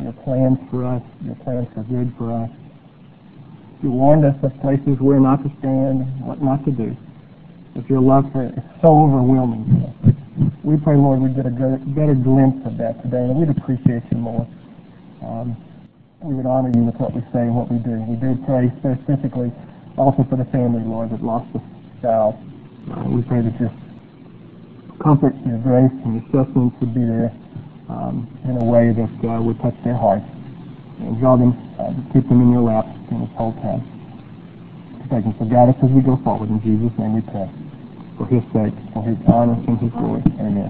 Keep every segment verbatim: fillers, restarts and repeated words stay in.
your plans for us, your plans for good for us. You warned us of places where not to stand, what not to do. But your love for it is so overwhelming to us. We pray, Lord, we get a better glimpse of that today, and we'd appreciate you more. Um, we would honor you with what we say and what we do. We do pray specifically also for the family, Lord, that lost a child. Uh, we pray that your comfort, your grace, and your sustenance would be there um, in a way that uh, would touch their hearts and draw them, uh, keep them in your lap in this whole time. Protect them. So guide us as we go forward. In Jesus' name we pray. For his sake, for his honor, and his glory. Amen.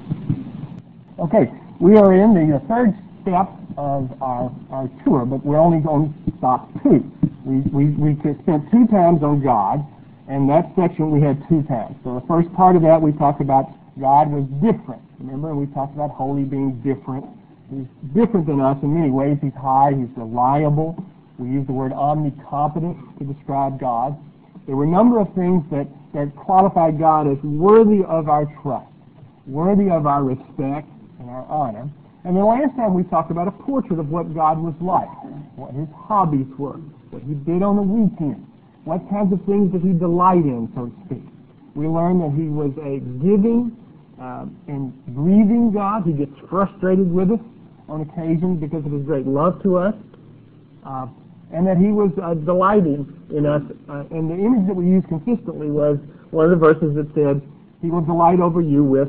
Okay, we are in the third step of our, our tour, but we're only going to stop two. We, we, we spent two times on God, and that section we had two times. So the first part of that we talked about God was different. Remember, we talked about holy being different. He's different than us in many ways. He's high, he's reliable. We use the word omnicompetent to describe God. There were a number of things that, that qualified God as worthy of our trust, worthy of our respect and our honor. And the last time we talked about a portrait of what God was like, what his hobbies were, what he did on the weekend, what kinds of things did he delight in, so to speak. We learned that he was a giving uh, and grieving God. He gets frustrated with us on occasion because of his great love to us. Uh, and that he was uh, delighting in us. Uh, and the image that we used consistently was one of the verses that said, he will delight over you with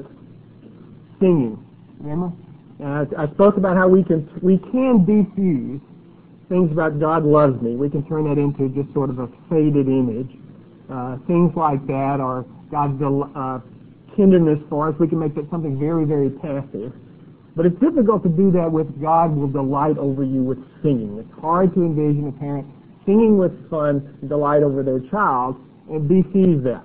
singing. Remember? Uh, I spoke about how we can we can defuse things about God loves me. We can turn that into just sort of a faded image. Uh, things like that, or God's uh, tenderness for us. We can make that something very, very passive. But it's difficult to do that with God will delight over you with singing. It's hard to envision a parent singing with fun, delight over their child, and defuse that.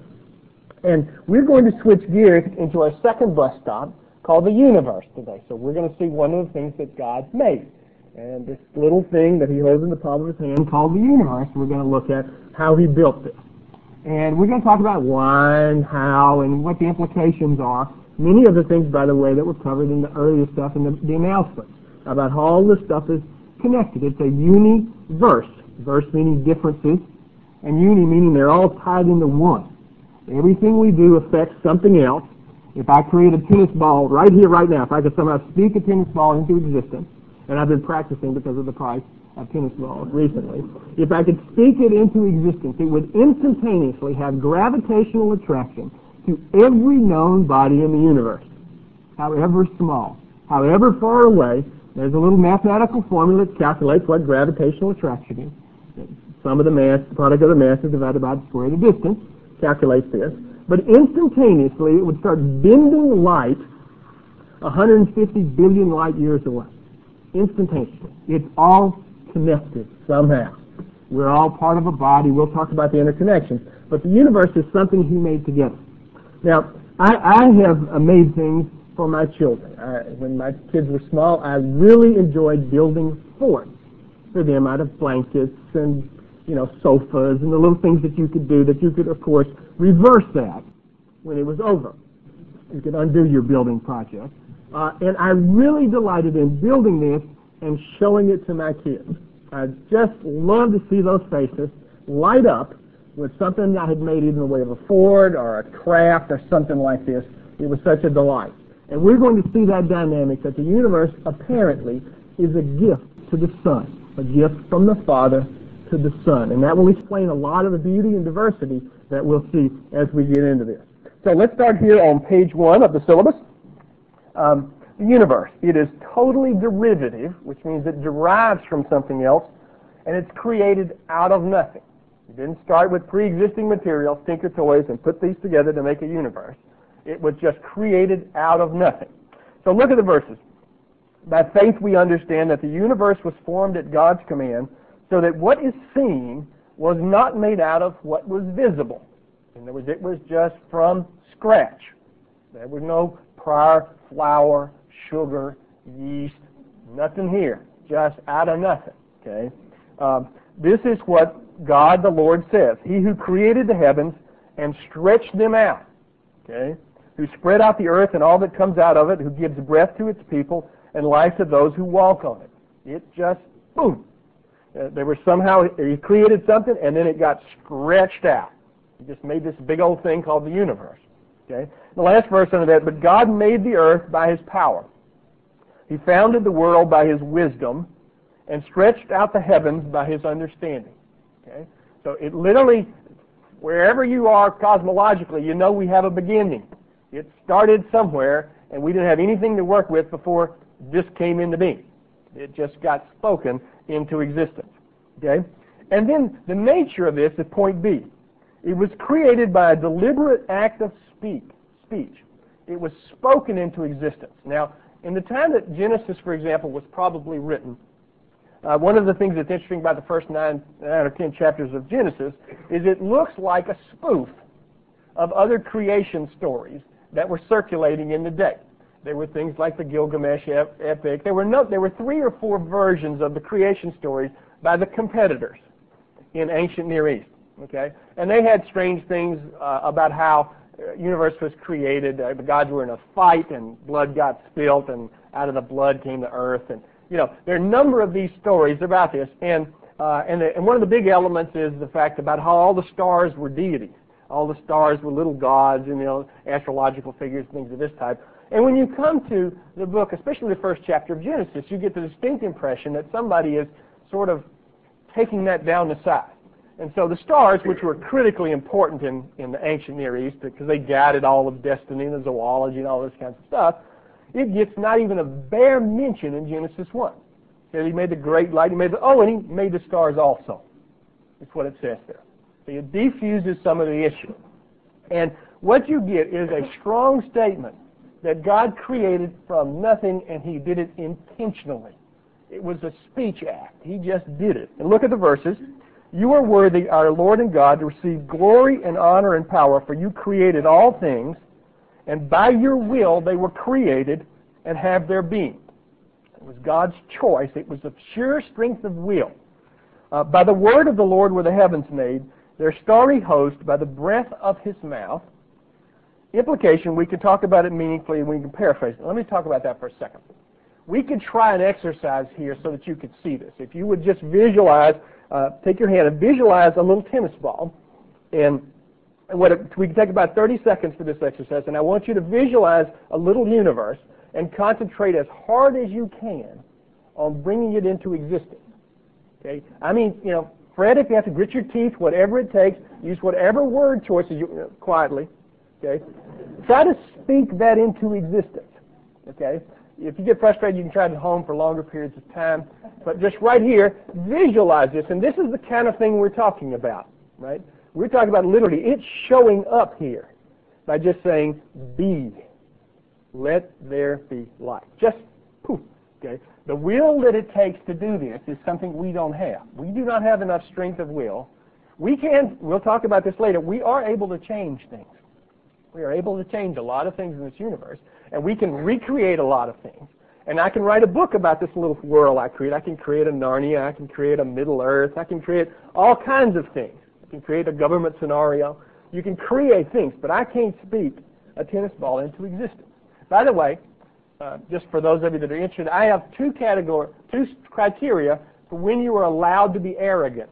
And we're going to switch gears into our second bus stop called the universe today. So we're going to see one of the things that God made. And this little thing that he holds in the palm of his hand called the universe, we're going to look at how he built it. And we're going to talk about why and how and what the implications are. Many of the things, by the way, that were covered in the earlier stuff in the, the announcement about how all this stuff is connected. It's a universe. Verse meaning differences, and uni meaning they're all tied into one. Everything we do affects something else. If I create a tennis ball right here, right now, if I could somehow speak a tennis ball into existence, and I've been practicing because of the price of tennis balls recently, if I could speak it into existence, it would instantaneously have gravitational attraction to every known body in the universe, however small, however far away. There's a little mathematical formula that calculates what gravitational attraction is. Sum of the mass, the product of the masses divided by the square of the distance, calculates this. But instantaneously, it would start bending light one hundred fifty billion light years away. Instantaneously. It's all connected somehow. We're all part of a body. We'll talk about the interconnections. But the universe is something he made together. Now, I, I have made things for my children. I, when my kids were small, I really enjoyed building forts for them out of blankets and, you know, sofas and the little things that you could do that you could, of course, reverse that when it was over. You could undo your building project. Uh, and I really delighted in building this and showing it to my kids. I just love to see those faces light up with something I had made either in the way of a Ford or a craft or something like this. It was such a delight. And we're going to see that dynamic that the universe apparently is a gift to the Son, a gift from the Father to the Son. And that will explain a lot of the beauty and diversity that we'll see as we get into this. So let's start here on page one of the syllabus. Um, the universe. It is totally derivative, which means it derives from something else, and it's created out of nothing. You didn't start with pre-existing materials, tinker toys, and put these together to make a universe. It was just created out of nothing. So look at the verses. By faith we understand that the universe was formed at God's command, so that what is seen was not made out of what was visible. In other words, it was just from scratch. There was no prior flour, sugar, yeast, nothing here. Just out of nothing. Okay. Um, this is what God the Lord says. He who created the heavens and stretched them out. Okay. Who spread out the earth and all that comes out of it, who gives breath to its people and life to those who walk on it. It just, boom. Uh, there was somehow, he created something, and then it got stretched out. He just made this big old thing called the universe. Okay. The last verse under that, but God made the earth by His power. He founded the world by His wisdom and stretched out the heavens by His understanding. Okay. So it literally, wherever you are cosmologically, you know we have a beginning. It started somewhere, and we didn't have anything to work with before this came into being. It just got spoken into existence. Okay? And then the nature of this is point B. It was created by a deliberate act of speak, speech. It was spoken into existence. Now, in the time that Genesis, for example, was probably written, uh, one of the things that's interesting about the first nine, nine or ten chapters of Genesis is it looks like a spoof of other creation stories that were circulating in the day. There were things like the Gilgamesh epic. There were no, there were three or four versions of the creation stories by the competitors in ancient Near East. Okay, and they had strange things uh, about how the universe was created. Uh, the gods were in a fight, and blood got spilt, and out of the blood came the earth. And you know, there are a number of these stories about this. And uh, and, the, and one of the big elements is the fact about how all the stars were deities. All the stars were little gods, and you know, astrological figures, things of this type. And when you come to the book, especially the first chapter of Genesis, you get the distinct impression that somebody is sort of taking that down the side. And so the stars, which were critically important in, in the ancient Near East, because they guided all of destiny and the zoology and all this kinds of stuff, it gets not even a bare mention in Genesis one. So he made the great light, he made the, oh, and he made the stars also. That's what it says there. So it defuses some of the issue. And what you get is a strong statement that God created from nothing, and He did it intentionally. It was a speech act. He just did it. And look at the verses. You are worthy, our Lord and God, to receive glory and honor and power, for you created all things, and by your will they were created and have their being. It was God's choice. It was of sheer strength of will. Uh, by the word of the Lord were the heavens made, their starry host by the breath of His mouth. Implication, we can talk about it meaningfully and we can paraphrase it. Let me talk about that for a second. We could try an exercise here so that you could see this. If you would just visualize, uh, take your hand and visualize a little tennis ball. And what it, we can take about thirty seconds for this exercise, and I want you to visualize a little universe and concentrate as hard as you can on bringing it into existence. Okay? I mean, you know, Fred, if you have to grit your teeth, whatever it takes, use whatever word choices you, you know, quietly. Okay? Try to speak that into existence. Okay? If you get frustrated, you can try it at home for longer periods of time. But just right here, visualize this. And this is the kind of thing we're talking about, right? We're talking about literally, it's showing up here by just saying, be. Let there be light. Just poof. Okay? The will that it takes to do this is something we don't have. We do not have enough strength of will. We can, we'll talk about this later, we are able to change things. We are able to change a lot of things in this universe, and we can recreate a lot of things. And I can write a book about this little world I create. I can create a Narnia. I can create a Middle Earth. I can create all kinds of things. I can create a government scenario. You can create things, but I can't speak a tennis ball into existence. By the way, uh, just for those of you that are interested, I have two category, two criteria for when you are allowed to be arrogant.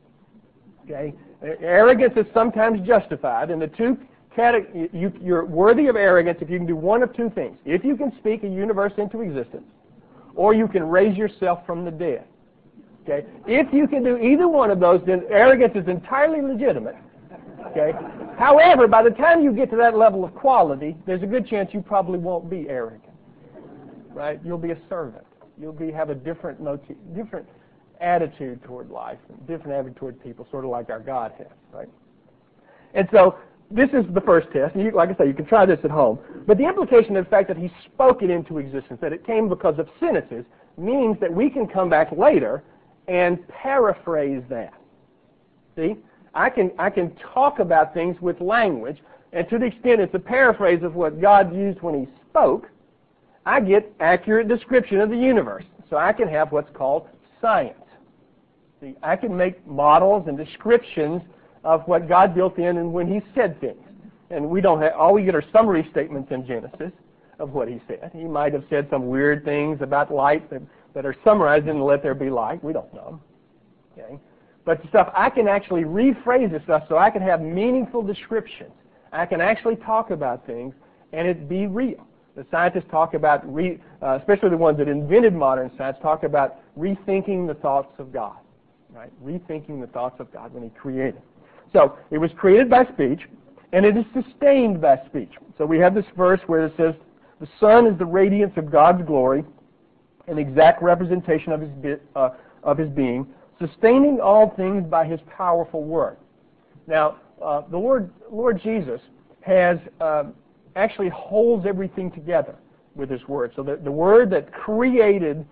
Okay, arrogance is sometimes justified, and the two You, you're worthy of arrogance if you can do one of two things. If you can speak a universe into existence, or you can raise yourself from the dead. Okay? If you can do either one of those, then arrogance is entirely legitimate. Okay? However, by the time you get to that level of quality, there's a good chance you probably won't be arrogant. Right? You'll be a servant. You'll be have a different motive, different attitude toward life, different attitude toward people, sort of like our God has. Right? And so, this is the first test. And you, like I say, you can try this at home. But the implication of the fact that He spoke it into existence, that it came because of sentences, means that we can come back later and paraphrase that. See? I can, I can talk about things with language, and to the extent it's a paraphrase of what God used when He spoke, I get accurate description of the universe. So I can have what's called science. See? I can make models and descriptions of what God built in and when He said things. And we don't have, all we get are summary statements in Genesis. of what he said. He might have said some weird things about light that, that are summarized in Let There Be Light. We don't know. Okay? But the stuff, I can actually rephrase this stuff so I can have meaningful descriptions. I can actually talk about things and it be real. The scientists talk about, re, uh, especially the ones that invented modern science, talk about rethinking the thoughts of God. Right? Rethinking the thoughts of God when he created. So, it was created by speech, and it is sustained by speech. So we have this verse where it says, the Son is the radiance of God's glory, an exact representation of his, be, uh, of his being, sustaining all things by his powerful word. Now, uh, the Lord, Lord Jesus has uh, actually holds everything together with his word. So the, the word that created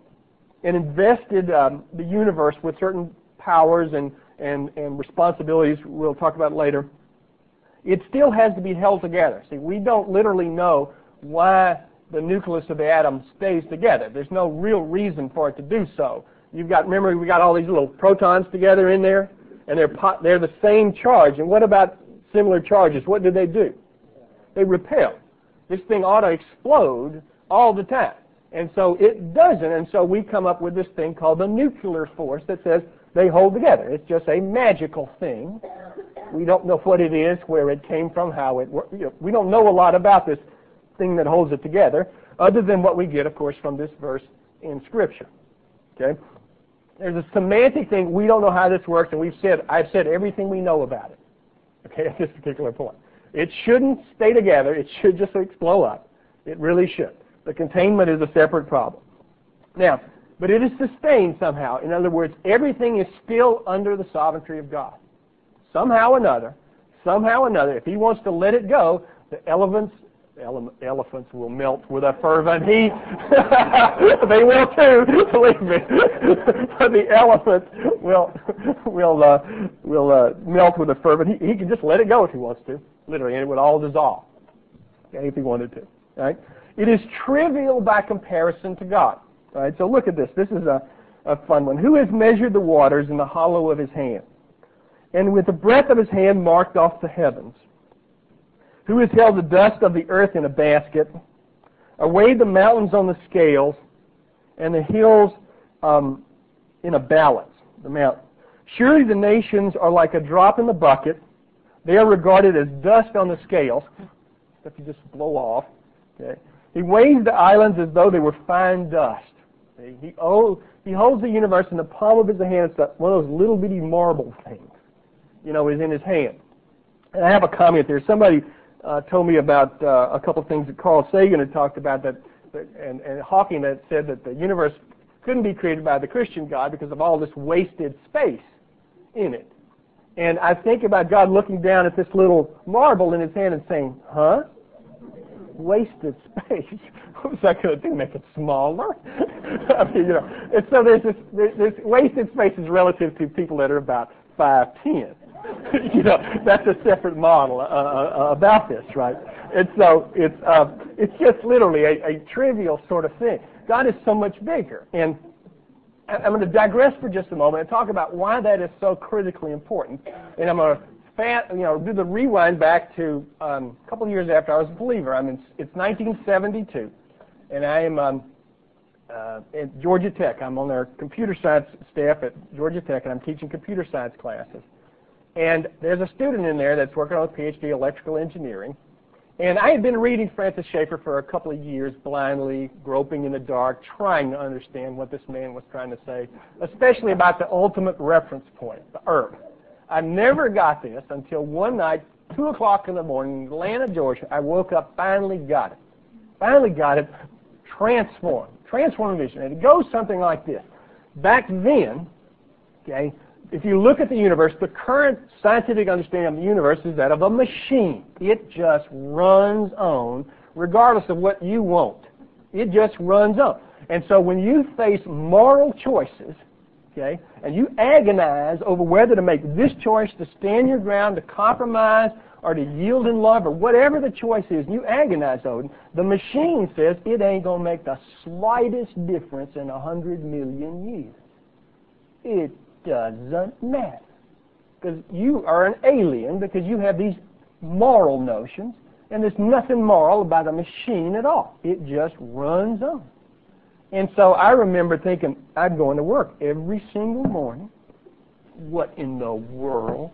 and invested um, the universe with certain powers and, and, and responsibilities we'll talk about later, it still has to be held together. See, we don't literally know why the nucleus of the atom stays together. There's no real reason for it to do so. You've got, remember, we got all these little protons together in there, and they're po- they're the same charge. And what about similar charges? What do they do? They repel. This thing ought to explode all the time. And so it doesn't, and so we come up with this thing called the nuclear force that says they hold together. It's just a magical thing. We don't know what it is, where it came from, how it works. You know, we don't know a lot about this thing that holds it together, other than what we get, of course, from this verse in Scripture. Okay? There's a semantic thing. We don't know how this works, and we've said, I've said everything we know about it. Okay, at this particular point. It shouldn't stay together. It should just explode up. It really should. The containment is a separate problem. Now, but it is sustained somehow. In other words, everything is still under the sovereignty of God. Somehow or another, somehow or another, if he wants to let it go, the elephants, ele- elephants will melt with a fervent heat. They will too, believe me. But the elephants will will uh, will uh, melt with a fervent heat. He can just let it go if he wants to, literally, and it would all dissolve. Okay, if he wanted to. Right? It is trivial by comparison to God. All right, so look at this. This is a, a fun one. Who has measured the waters in the hollow of his hand, and with the breadth of his hand marked off the heavens? Who has held the dust of the earth in a basket, or weighed the mountains on the scales, and the hills um, in a balance, the mountain? Surely the nations are like a drop in the bucket. They are regarded as dust on the scales. Stuff you just blow off. Okay. He weighs the islands as though they were fine dust. He, oh, he holds the universe in the palm of his hand. It's one of those little bitty marble things, you know, is in his hand. And I have a comment there. Somebody uh, told me about uh, a couple of things that Carl Sagan had talked about, that, that and, and Hawking that said that the universe couldn't be created by the Christian God because of all this wasted space in it. And I think about God looking down at this little marble in his hand and saying, huh? Wasted space. What was that going to do? Make it smaller? I mean, you know. And so there's this, there's, this wasted space is relative to people that are about five ten. You know, that's a separate model uh, uh, about this, right? And so it's uh, it's just literally a, a trivial sort of thing. God is so much bigger, and I'm going to digress for just a moment and talk about why that is so critically important. And I'm going to Fat, you know, do the rewind back to um, a couple of years after I was a believer. I mean, it's nineteen seventy-two, and I am um, uh, at Georgia Tech. I'm on their computer science staff at Georgia Tech, and I'm teaching computer science classes. And there's a student in there that's working on a P H D in electrical engineering. And I had been reading Francis Schaeffer for a couple of years, blindly, groping in the dark, trying to understand what this man was trying to say, especially about the ultimate reference point, the Earth. I never got this until one night, two o'clock in the morning, in Atlanta, Georgia. I woke up, finally got it. Finally got it, transformed, transformed vision. And it goes something like this. Back then, okay, if you look at the universe, the current scientific understanding of the universe is that of a machine. It just runs on, regardless of what you want. It just runs on. And so when you face moral choices, okay, and you agonize over whether to make this choice, to stand your ground, to compromise, or to yield in love, or whatever the choice is, and you agonize over it, the machine says it ain't going to make the slightest difference in a hundred million years. It doesn't matter. Because you are an alien, because you have these moral notions, And there's nothing moral about a machine at all. It just runs on. And so I remember thinking, I'd go into work every single morning. What in the world?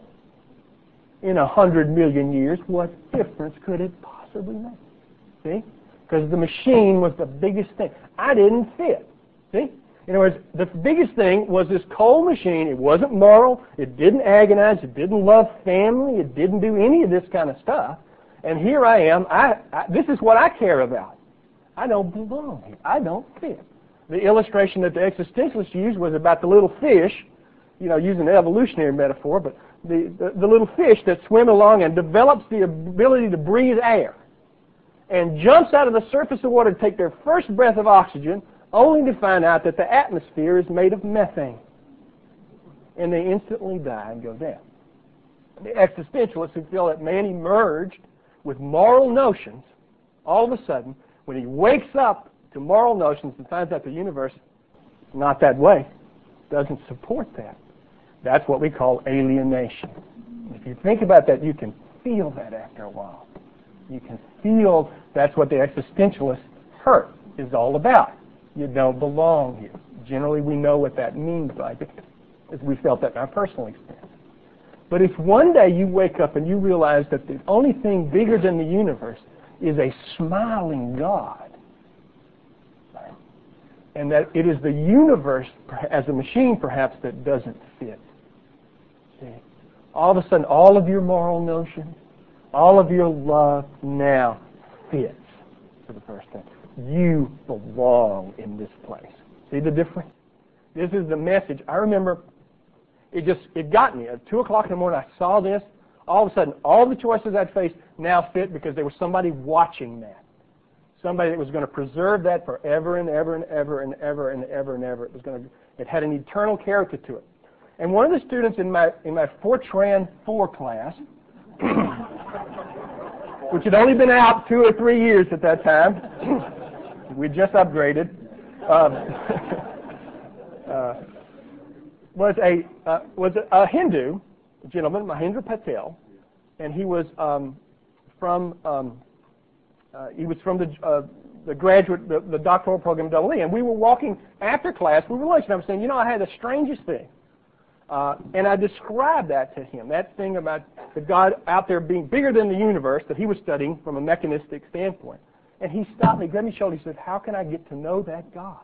In a hundred million years, what difference could it possibly make? See? Because the machine was the biggest thing. I didn't fit. See? In other words, the biggest thing was this cold machine. It wasn't moral. It didn't agonize. It didn't love family. It didn't do any of this kind of stuff. And here I am. I, I this is what I care about. I don't belong here. I don't fit. The illustration that the existentialists used was about the little fish, you know, using an evolutionary metaphor, but the, the, the little fish that swim along and develops the ability to breathe air and jumps out of the surface of water to take their first breath of oxygen, only to find out that the atmosphere is made of methane. And they instantly die and go down. The existentialists who feel that man emerged with moral notions, all of a sudden, when he wakes up to moral notions and finds out the universe is not that way, doesn't support that. That's what we call alienation. If you think about that, you can feel that after a while. You can feel that's what the existentialist hurt is all about. You don't belong here. Generally, we know what that means by it, as we felt that in our personal experience. But if one day you wake up and you realize that the only thing bigger than the universe is a smiling God, right? And that it is the universe as a machine perhaps that doesn't fit. See? All of a sudden, all of your moral notions, all of your love now fits for the first time. You belong in this place. See the difference? This is the message. I remember it just, it got me. At two o'clock in the morning, I saw this. All of a sudden, all the choices I'd faced now fit because there was somebody watching that. Somebody that was going to preserve that forever and ever and ever and ever and ever and ever. It was going to, it had an eternal character to it. And one of the students in my in my Fortran four class, which had only been out two or three years at that time, we just upgraded, um, uh, was a uh, was a, a Hindu gentleman, Mahendra Patel, and he was um, from um, uh, he was from the uh, the graduate the, the doctoral program double E, and we were walking after class. We were lunch, and I was saying, you know, I had the strangest thing, uh, and I described that to him. That thing about the God out there being bigger than the universe that he was studying from a mechanistic standpoint. And he stopped me, grabbed me shoulder. He said, "How can I get to know that God?"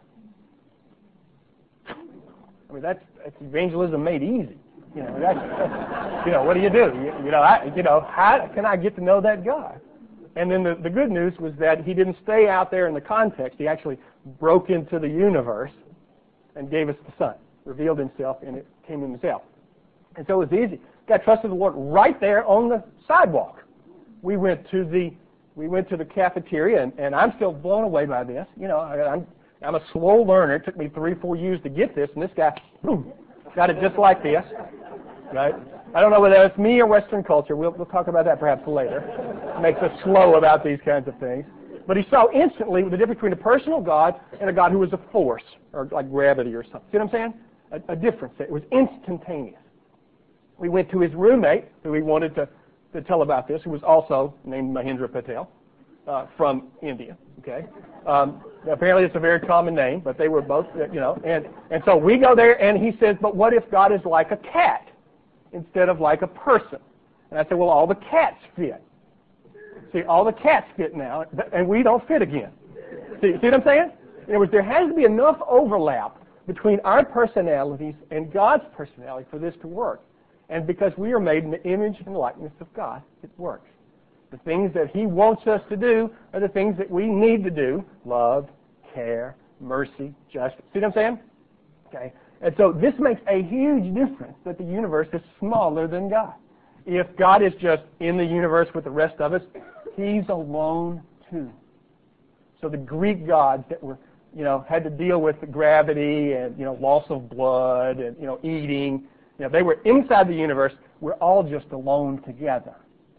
I mean, that's, that's evangelism made easy. You know, that's, that's, you know, what do you do? You, you know, I, you know, how can I get to know that God? And then the, the good news was that he didn't stay out there in the context. He actually broke into the universe and gave us the Son, revealed himself, and it came in himself. And so it was easy. Got trusted the Lord right there on the sidewalk. We went to the we went to the cafeteria, and, and I'm still blown away by this. You know, I, I'm I'm a slow learner. It took me three, four years to get this, and this guy, boom, got it just like this, right? I don't know whether it's me or Western culture. We'll, we'll talk about that perhaps later. It makes us slow about these kinds of things. But he saw instantly the difference between a personal God and a God who was a force, or like gravity or something. See what I'm saying? A, a difference. It was instantaneous. We went to his roommate, who he wanted to, to tell about this, who was also named Mahendra Patel, uh, from India. Okay. Um, apparently it's a very common name, but they were both, you know, and, and so we go there, and he says, "But what if God is like a cat instead of like a person?" And I said, "Well, all the cats fit. See, all the cats fit now, and we don't fit again." See, see what I'm saying? In other words, there has to be enough overlap between our personalities and God's personality for this to work. And because we are made in the image and likeness of God, it works. The things that He wants us to do are the things that we need to do: love, care, mercy, justice. See what I'm saying? Okay. And so this makes a huge difference that the universe is smaller than God. If God is just in the universe with the rest of us, He's alone too. So the Greek gods that were, you know, had to deal with the gravity and, you know, loss of blood and, you know, eating, you know, they were inside the universe. We're all just alone together.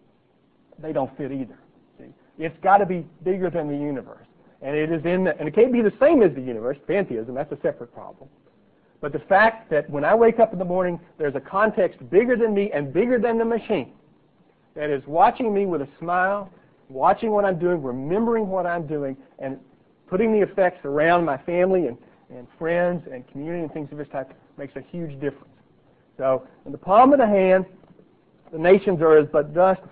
They don't fit either. See? It's got to be bigger than the universe. And it is in the, and it can't be the same as the universe, pantheism, that's a separate problem. But the fact that when I wake up in the morning, there's a context bigger than me and bigger than the machine that is watching me with a smile watching what I'm doing, remembering what I'm doing, and putting the effects around my family and, and friends and community and things of this type makes a huge difference. So, in the palm of the hand, the nations are as but dust,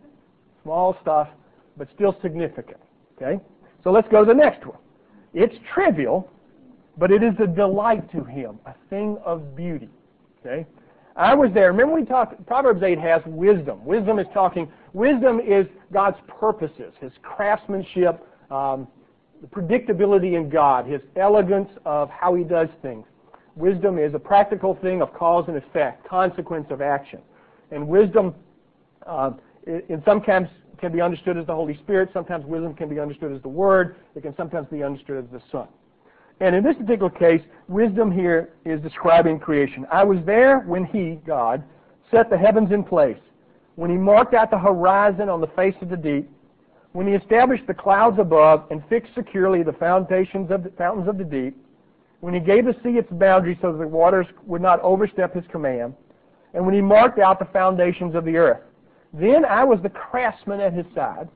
small stuff, but still significant. Okay? So let's go to the next one. It's trivial, but it is a delight to him, a thing of beauty. Okay? I was there. Remember we talked, Proverbs eight has wisdom. Wisdom is talking, wisdom is God's purposes, His craftsmanship, um, the predictability in God, His elegance of how He does things. Wisdom is a practical thing of cause and effect, consequence of action. And wisdom, uh, in some cases, can be understood as the Holy Spirit. Sometimes wisdom can be understood as the Word. It can sometimes be understood as the Son. And in this particular case, wisdom here is describing creation. I was there when He, God, set the heavens in place, when He marked out the horizon on the face of the deep, when He established the clouds above and fixed securely the foundations of the fountains of the deep, when He gave the sea its boundary so that the waters would not overstep His command, and when He marked out the foundations of the earth. Then I was the craftsman at His side.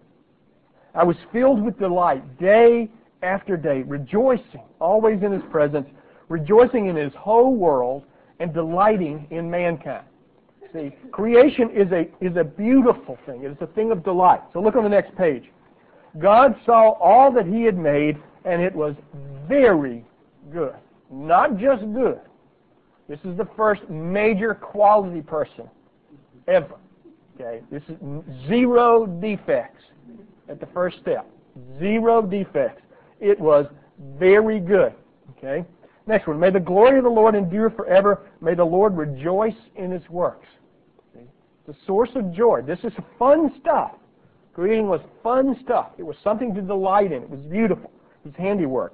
I was filled with delight day after day, rejoicing always in His presence, rejoicing in His whole world, and delighting in mankind. See, creation is a, is a beautiful thing. It is a thing of delight. So look on the next page. God saw all that He had made, and it was very good. Not just good. This is the first major quality person ever. Okay, this is zero defects at the first step. Zero defects. It was very good. Okay. Next one. May the glory of the Lord endure forever. May the Lord rejoice in His works. Okay. The source of joy. This is fun stuff. Creating was fun stuff. It was something to delight in. It was beautiful. It was handiwork.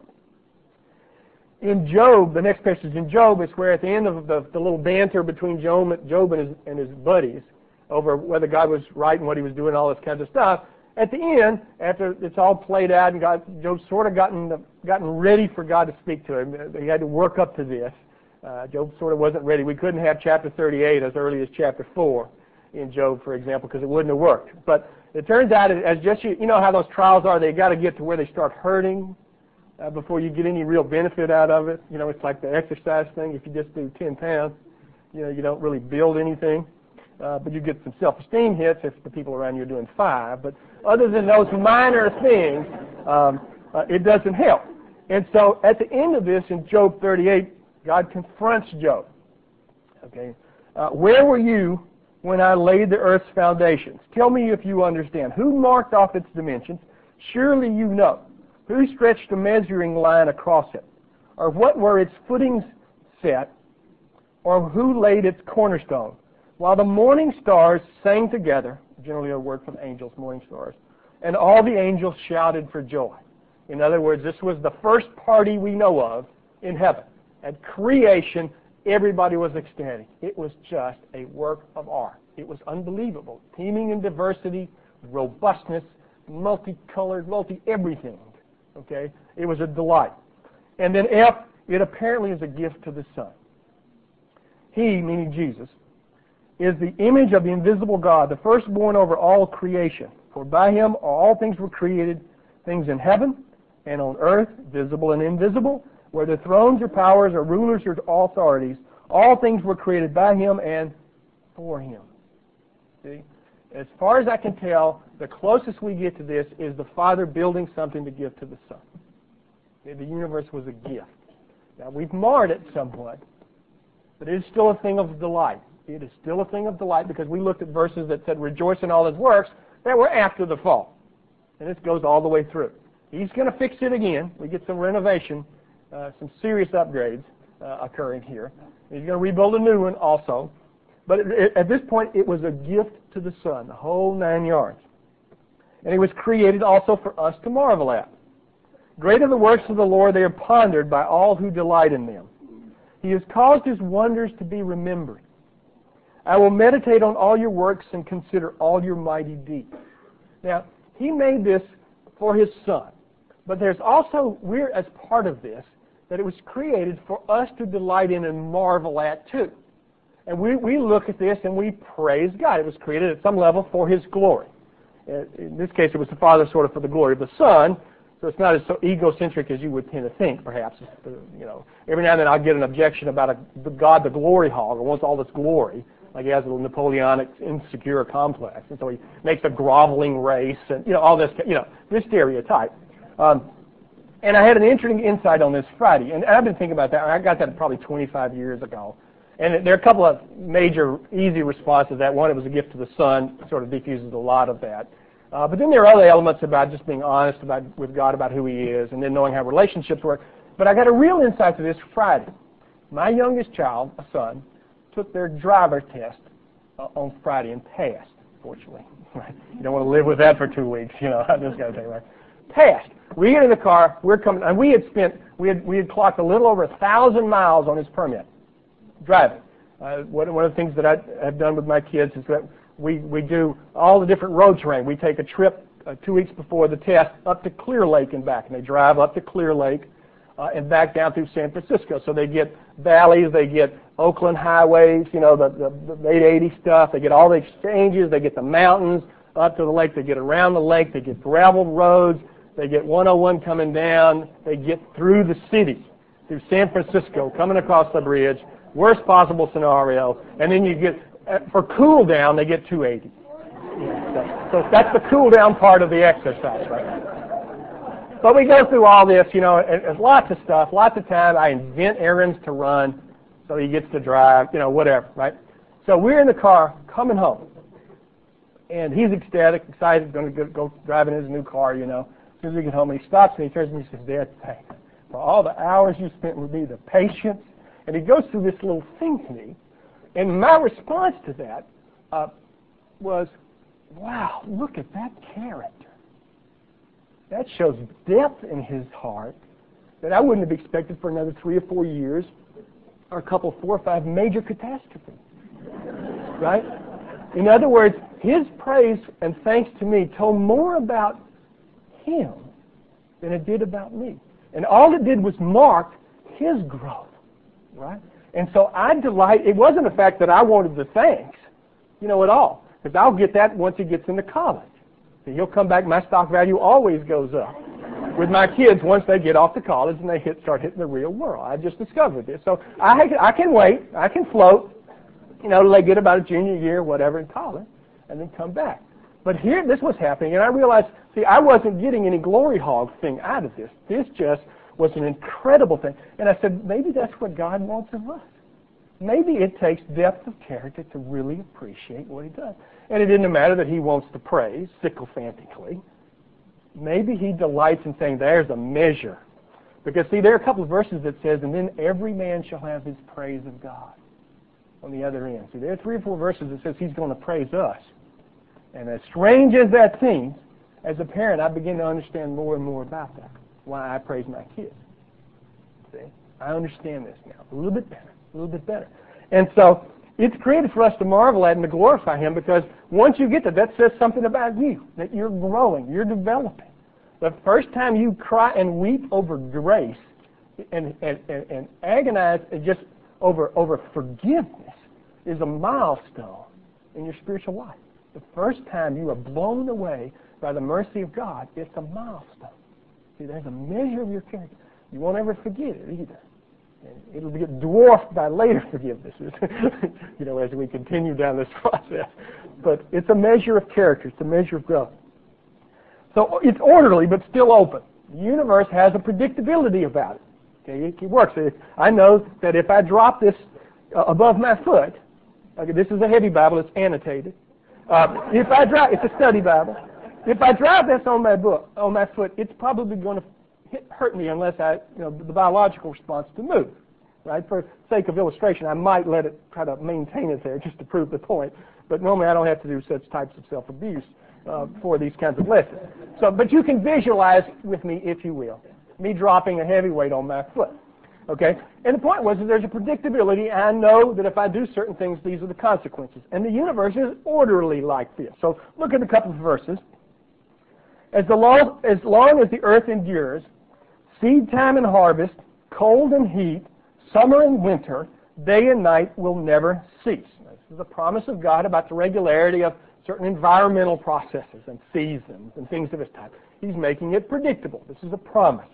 In Job, the next passage in Job is where at the end of the, the little banter between Job, Job and, his, and his buddies over whether God was right and what He was doing, all this kind of stuff. At the end, after it's all played out and God, Job's sort of gotten gotten ready for God to speak to him, he had to work up to this. Uh, Job sort of wasn't ready. We couldn't have chapter thirty-eight as early as chapter four in Job, for example, because it wouldn't have worked. But it turns out, as just you, you know how those trials are, they got to get to where they start hurting uh, before you get any real benefit out of it. You know, it's like the exercise thing. If you just do ten pounds, you know, you don't really build anything. Uh, but you get some self-esteem hits if the people around you are doing five. But other than those minor things, um, uh, it doesn't help. And so at the end of this, in Job thirty-eight, God confronts Job. Okay, uh, where were you when I laid the earth's foundations? Tell me if you understand. Who marked off its dimensions? Surely you know. Who stretched a measuring line across it? Or what were its footings set? Or who laid its cornerstone? While the morning stars sang together, generally a word from angels, morning stars, and all the angels shouted for joy. In other words, this was the first party we know of in heaven. At creation, everybody was ecstatic. It was just a work of art. It was unbelievable, teeming in diversity, robustness, multicolored, multi-everything. Okay? It was a delight. And then F, it apparently is a gift to the Son. He, meaning Jesus, is the image of the invisible God, the firstborn over all creation. For by Him all things were created, things in heaven and on earth, visible and invisible, whether thrones or powers or rulers or authorities. All things were created by Him and for Him. See? As far as I can tell, the closest we get to this is the Father building something to give to the Son. The universe was a gift. Now, we've marred it somewhat, but it is still a thing of delight. It is still a thing of delight because we looked at verses that said, rejoice in all His works, that were after the fall. And this goes all the way through. He's going to fix it again. We get some renovation, uh, some serious upgrades uh, occurring here. He's going to rebuild a new one also. But it, it, at this point, it was a gift to the Son, the whole nine yards. And He was created also for us to marvel at. Great are the works of the Lord, they are pondered by all who delight in them. He has caused His wonders to be remembered. I will meditate on all your works and consider all your mighty deeds. Now, He made this for His Son. But there's also, we're as part of this, that it was created for us to delight in and marvel at too. And we, we look at this and we praise God. It was created at some level for His glory. In this case, it was the Father sort of for the glory of the Son. So it's not as so egocentric as you would tend to think, perhaps. You know, every now and then I'll get an objection about a, the God, the glory hog, who wants all this glory, like he has a Napoleonic insecure complex, and so he makes a groveling race, and you know all this, you know, this stereotype. Um, and I had an interesting insight on this Friday, and I've been thinking about that. I got that probably twenty-five years ago, and there are a couple of major, easy responses to that. One, it was a gift to the Son, sort of diffuses a lot of that. Uh, but then there are other elements about just being honest about with God about who He is, and then knowing how relationships work. But I got a real insight to this Friday. My youngest child, a son, took their driver test uh, on Friday and passed. Fortunately, right? You don't want to live with that for two weeks, you know. I just got to tell you, right? Passed. We get in the car. We're coming, and we had spent we had we had clocked a little over a thousand miles on his permit driving. Uh, one one of the things that I have done with my kids is that We we do all the different road terrain. We take a trip uh, two weeks before the test up to Clear Lake and back, and they drive up to Clear Lake uh, and back down through San Francisco. So they get valleys, they get Oakland highways, you know, the, the, the eight eighty stuff. They get all the exchanges. They get the mountains up to the lake. They get around the lake. They get gravel roads. They get one oh one coming down. They get through the city, through San Francisco, coming across the bridge. Worst possible scenario, and then you get. For cool down, they get two eighty. So, so that's the cool down part of the exercise, right? But we go through all this, you know, and there's lots of stuff, lots of time. I invent errands to run so he gets to drive, you know, whatever, right? So we're in the car coming home, and he's ecstatic, excited, going to go, go drive in his new car, you know. As soon as we get home, and he stops and he turns to me and says, "Dad, thanks for all the hours you spent with me, the patience." And he goes through this little thing to me. And my response to that uh, was, wow, look at that character. That shows depth in his heart that I wouldn't have expected for another three or four years or a couple, four or five major catastrophes. Right? In other words, his praise and thanks to me told more about him than it did about me. And all it did was mark his growth. Right? And so I delight, it wasn't the fact that I wanted the thanks, you know, at all. Because I'll get that once he gets into college. So he'll come back, my stock value always goes up with my kids once they get off to college and they hit, start hitting the real world. I just discovered this. So I, I can wait, I can float, you know, till they get about a junior year, whatever, in college, and then come back. But here, this was happening, and I realized, see, I wasn't getting any glory hog thing out of this. This just was an incredible thing. And I said, maybe that's what God wants of us. Maybe it takes depth of character to really appreciate what He does. And it didn't matter that He wants to praise sycophantically. Maybe He delights in saying, there's a measure. Because, see, there are a couple of verses that says, and then every man shall have his praise of God on the other end. See, there are three or four verses that says He's going to praise us. And as strange as that seems, as a parent, I begin to understand more and more about that. Why I praise my kids. See? I understand this now. A little bit better. A little bit better. And so it's created for us to marvel at and to glorify Him, because once you get that, that says something about you, that you're growing, you're developing. The first time you cry and weep over grace and, and, and, and agonize just over, over forgiveness is a milestone in your spiritual life. The first time you are blown away by the mercy of God, it's a milestone. See, there's a measure of your character. You won't ever forget it either. And it'll get dwarfed by later forgivenesses, you know, as we continue down this process. But it's a measure of character. It's a measure of growth. So it's orderly, but still open. The universe has a predictability about it. Okay, it works. I know that if I drop this uh, above my foot, okay, this is a heavy Bible. It's annotated. Uh, if I drop, it's a study Bible. If I drop this on my book, on my foot, it's probably going to hit, hurt me unless I, you know, the biological response to move. Right? For sake of illustration, I might let it try to maintain it there just to prove the point. But normally I don't have to do such types of self-abuse uh, for these kinds of lessons. So, but you can visualize with me, if you will, me dropping a heavy weight on my foot. Okay? And the point was that there's a predictability. I know that if I do certain things, these are the consequences. And the universe is orderly like this. So look at a couple of verses. As, the long, as long as the earth endures, seed time and harvest, cold and heat, summer and winter, day and night will never cease. This is the promise of God about the regularity of certain environmental processes and seasons and things of this type. He's making it predictable. This is a promise.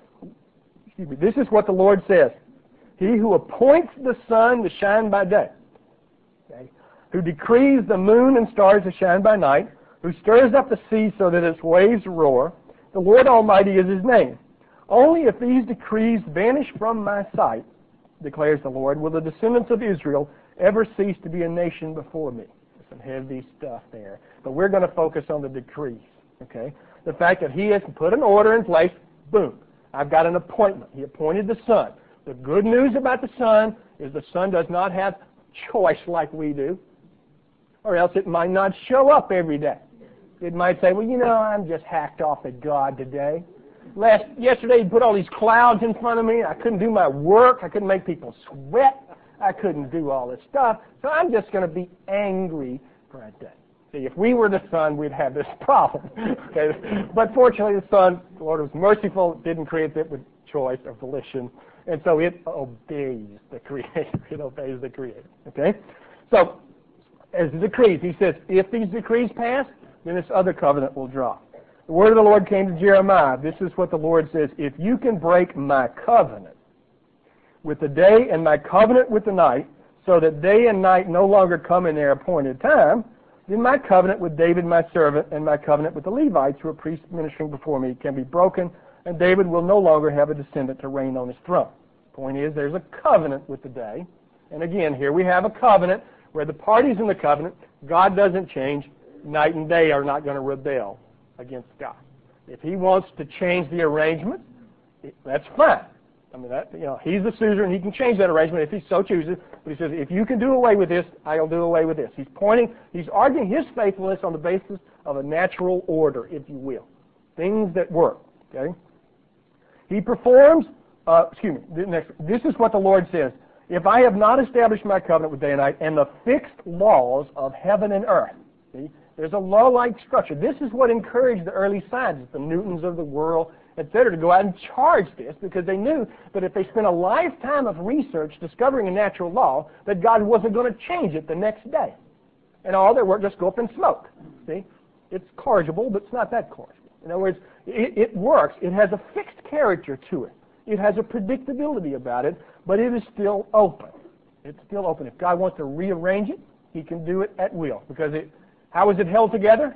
Excuse me. This is what the Lord says. He who appoints the sun to shine by day, okay, who decrees the moon and stars to shine by night, who stirs up the sea so that its waves roar, the Lord Almighty is His name. Only if these decrees vanish from my sight, declares the Lord, will the descendants of Israel ever cease to be a nation before me. There's some heavy stuff there. But we're going to focus on the decrees. Okay? The fact that He has put an order in place, boom, I've got an appointment. He appointed the sun. The good news about the sun is the sun does not have choice like we do, or else it might not show up every day. It might say, well, you know, I'm just hacked off at God today. Last Yesterday, He put all these clouds in front of me. I couldn't do my work. I couldn't make people sweat. I couldn't do all this stuff. So I'm just going to be angry for a day. See, if we were the sun, we'd have this problem. Okay? But fortunately, the sun, the Lord was merciful, didn't create it with choice or volition, and so it obeys the Creator. It obeys the Creator. Okay? So, as the decrees, He says, if these decrees pass, then this other covenant will drop. The word of the Lord came to Jeremiah. This is what the Lord says. If you can break my covenant with the day and my covenant with the night, so that day and night no longer come in their appointed time, then my covenant with David my servant and my covenant with the Levites who are priests ministering before me can be broken, and David will no longer have a descendant to reign on his throne. Point is, there's a covenant with the day. And again, here we have a covenant where the parties in the covenant, God doesn't change. Night and day are not going to rebel against God. If He wants to change the arrangement, that's fine. I mean, that, you know, He's the Caesar and He can change that arrangement if He so chooses. But He says, if you can do away with this, I'll do away with this. He's pointing, He's arguing His faithfulness on the basis of a natural order, if you will. Things that work. Okay? He performs, uh, excuse me, next, this is what the Lord says. If I have not established my covenant with day and night and the fixed laws of heaven and earth, see, there's a law-like structure. This is what encouraged the early scientists, the Newtons of the world, et cetera, to go out and charge this, because they knew that if they spent a lifetime of research discovering a natural law, that God wasn't going to change it the next day. And all their work just go up in smoke. See? It's corrigible, but it's not that corrigible. In other words, it, it works. It has a fixed character to it. It has a predictability about it, but it is still open. It's still open. If God wants to rearrange it, He can do it at will, because it how is it held together?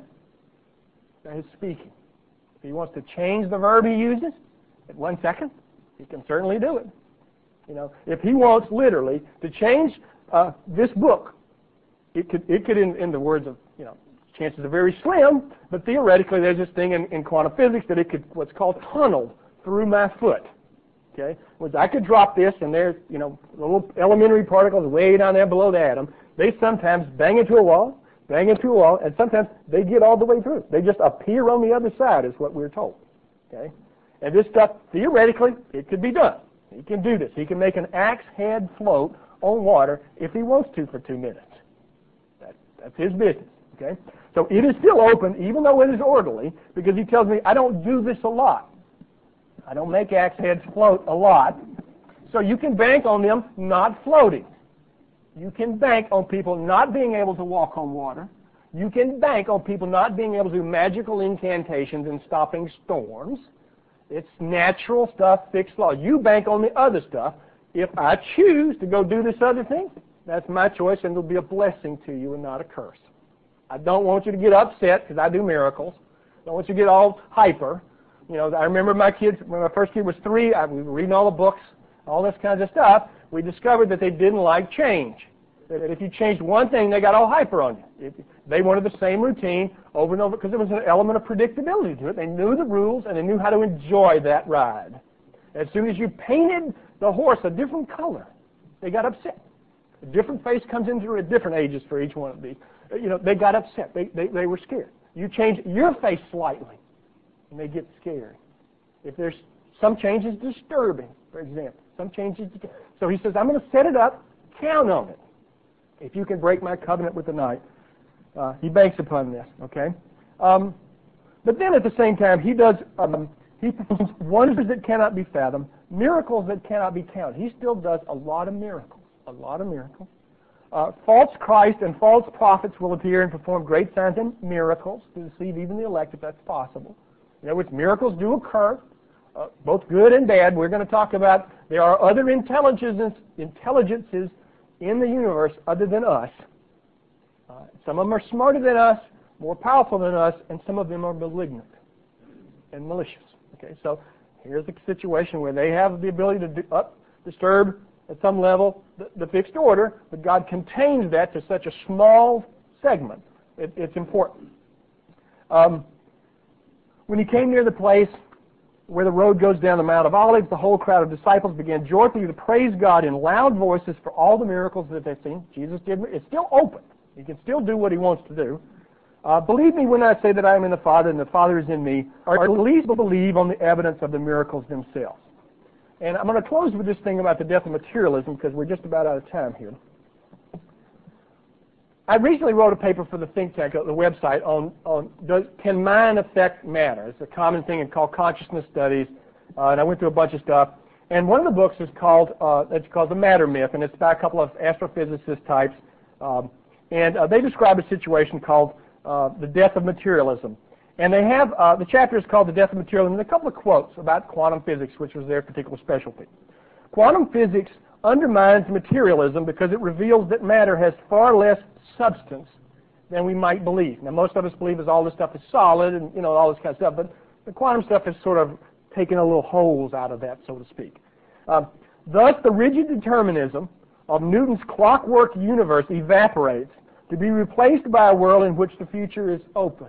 By His speaking. If He wants to change the verb He uses at one second, He can certainly do it. You know, if He wants literally to change uh, this book, it could, it could in, in the words of, you know, chances are very slim, but theoretically there's this thing in, in quantum physics that it could, what's called tunnel through my foot. Okay, which I could drop this, and there's, you know, little elementary particles way down there below the atom. They sometimes bang into a wall. Bang into a wall, and sometimes they get all the way through. They just appear on the other side, is what we're told. Okay? And this stuff, theoretically, it could be done. He can do this. He can make an axe head float on water if he wants to for two minutes. That, that's his business. Okay? So it is still open, even though it is orderly, because He tells me I don't do this a lot. I don't make axe heads float a lot. So you can bank on them not floating. You can bank on people not being able to walk on water. You can bank on people not being able to do magical incantations and stopping storms. It's natural stuff, fixed law. You bank on the other stuff. If I choose to go do this other thing, that's my choice, and it'll be a blessing to you and not a curse. I don't want you to get upset because I do miracles. I don't want you to get all hyper. You know, I remember my kids, when my first kid was three, I was reading all the books, all this kind of stuff. We discovered that they didn't like change. That if you changed one thing, they got all hyper on you. If they wanted the same routine over and over because there was an element of predictability to it. They knew the rules and they knew how to enjoy that ride. As soon as you painted the horse a different color, they got upset. A different face comes into at different ages for each one of these. You know, they got upset. They, they, they were scared. You change your face slightly, and they get scared. If there's some change is disturbing, for example. Some changes. So He says, I'm going to set it up. Count on it. If you can break my covenant with the night. Uh, he banks upon this, okay? Um, but then at the same time, He does, um, He performs wonders that cannot be fathomed, miracles that cannot be counted. He still does a lot of miracles, a lot of miracles. Uh, false Christ and false prophets will appear and perform great signs and miracles to deceive even the elect if that's possible. In other words, miracles do occur, uh, both good and bad. We're going to talk about there are other intelligences, intelligences in the universe other than us. Uh, some of them are smarter than us, more powerful than us, and some of them are malignant and malicious. Okay, so here's a situation where they have the ability to do, up, disturb at some level the, the fixed order, but God contains that to such a small segment. It, it's important. Um, when he came near the place where the road goes down the Mount of Olives, the whole crowd of disciples began joyfully to praise God in loud voices for all the miracles that they've seen. Jesus did. It's still open. He can still do what he wants to do. Uh, believe me when I say that I am in the Father and the Father is in me, or at least believe on the evidence of the miracles themselves. And I'm going to close with this thing about the death of materialism because we're just about out of time here. I recently wrote a paper for the think tank, the website, on, on does, can mind affect matter? It's a common thing called consciousness studies, uh, and I went through a bunch of stuff. And one of the books is called, uh, it's called The Matter Myth, and it's by a couple of astrophysicist types. Um, and uh, they describe a situation called uh, the death of materialism. And they have, uh, the chapter is called The Death of Materialism, and a couple of quotes about quantum physics, which was their particular specialty. Quantum physics undermines materialism because it reveals that matter has far less substance than we might believe. Now, most of us believe is all this stuff is solid and, you know, all this kind of stuff, but the quantum stuff has sort of taken a little holes out of that, so to speak. Um, thus, the rigid determinism of Newton's clockwork universe evaporates to be replaced by a world in which the future is open.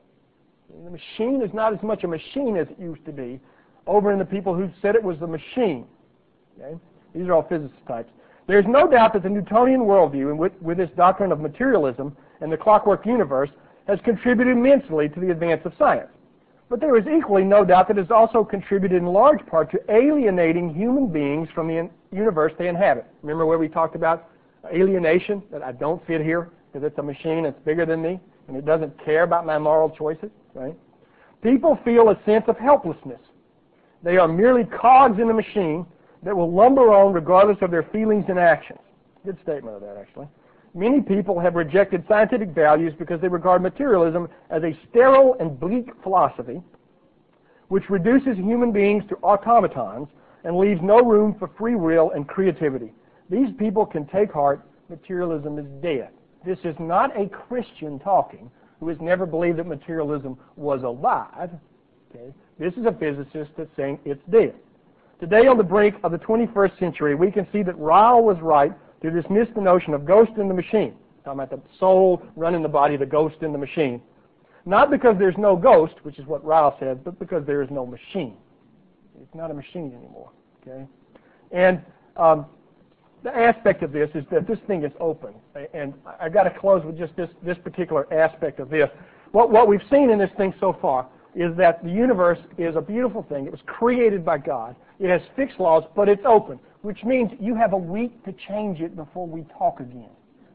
The machine is not as much a machine as it used to be over in the people who said it was the machine. Okay? These are all physicist types. There's no doubt that the Newtonian worldview, and with, with this doctrine of materialism and the clockwork universe, has contributed immensely to the advance of science. But there is equally no doubt that it has also contributed in large part to alienating human beings from the in- universe they inhabit. Remember where we talked about alienation, that I don't fit here because it's a machine that's bigger than me and it doesn't care about my moral choices, right? People feel a sense of helplessness. They are merely cogs in a machine that will lumber on regardless of their feelings and actions. Good statement of that, actually. Many people have rejected scientific values because they regard materialism as a sterile and bleak philosophy which reduces human beings to automatons and leaves no room for free will and creativity. These people can take heart. Materialism is dead. This is not a Christian talking who has never believed that materialism was alive. Okay? This is a physicist that's saying it's dead. Today, on the brink of the twenty-first century, we can see that Ryle was right to dismiss the notion of ghost in the machine. Talking about the soul running the body, the ghost in the machine. Not because there's no ghost, which is what Ryle said, but because there is no machine. It's not a machine anymore. Okay, and um, the aspect of this is that this thing is open, and I've got to close with just this this particular aspect of this. What what we've seen in this thing so far is that the universe is a beautiful thing. It was created by God. It has fixed laws, but it's open, which means you have a week to change it before we talk again.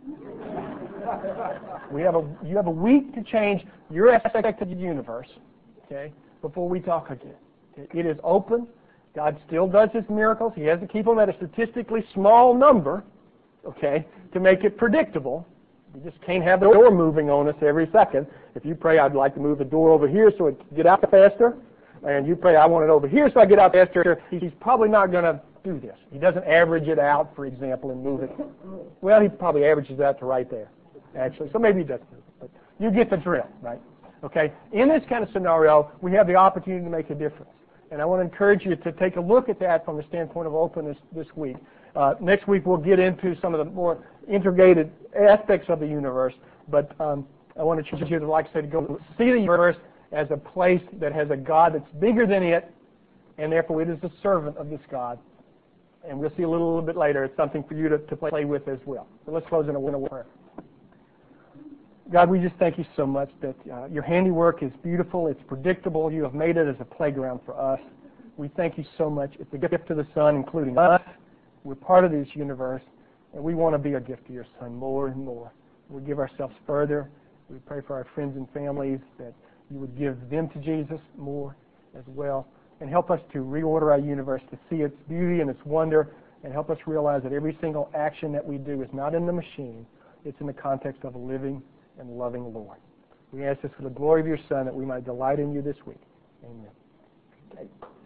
We have a you have a week to change your aspect of the universe, okay, before we talk again. It is open. God still does His miracles. He has to keep them at a statistically small number, okay, to make it predictable. You just can't have the door moving on us every second. If you pray, I'd like to move the door over here so it can get out faster, and you pray, I want it over here so I get out faster, he's probably not going to do this. He doesn't average it out, for example, and move it. Well, he probably averages it out to right there, actually. So maybe he doesn't move it, but you get the drill, right? Okay? In this kind of scenario, we have the opportunity to make a difference. And I want to encourage you to take a look at that from the standpoint of openness this week. Uh, next week we'll get into some of the more integrated aspects of the universe, but um, I want to choose you to, like I said, to go see the universe as a place that has a God that's bigger than it, and therefore it is the servant of this God. And we'll see a little, little bit later. It's something for you to, to play with as well. So let's close in a prayer. God, we just thank you so much that uh, your handiwork is beautiful. It's predictable. You have made it as a playground for us. We thank you so much. It's a gift to the Son, including us. We're part of this universe, and we want to be a gift to your Son more and more. We give ourselves further. We pray for our friends and families that you would give them to Jesus more as well, and help us to reorder our universe to see its beauty and its wonder and help us realize that every single action that we do is not in the machine, it's in the context of a living and loving Lord. We ask this for the glory of your Son, that we might delight in you this week. Amen. Okay.